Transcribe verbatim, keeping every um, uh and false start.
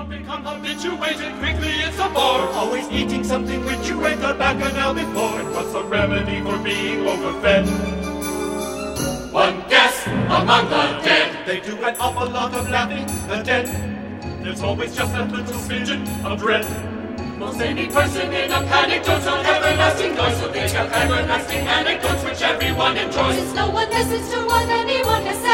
become habituated, quickly it's a bore. Always eating something which you ate the bacchanal before. And what's the remedy for being overfed? One guess among the dead. They do an awful lot of laughing, the dead. There's always just that little smidgen of dread. Most any person in a panic dotes on everlasting noise, so they tell everlasting anecdotes which everyone enjoys. Since no one listens to what anyone has said,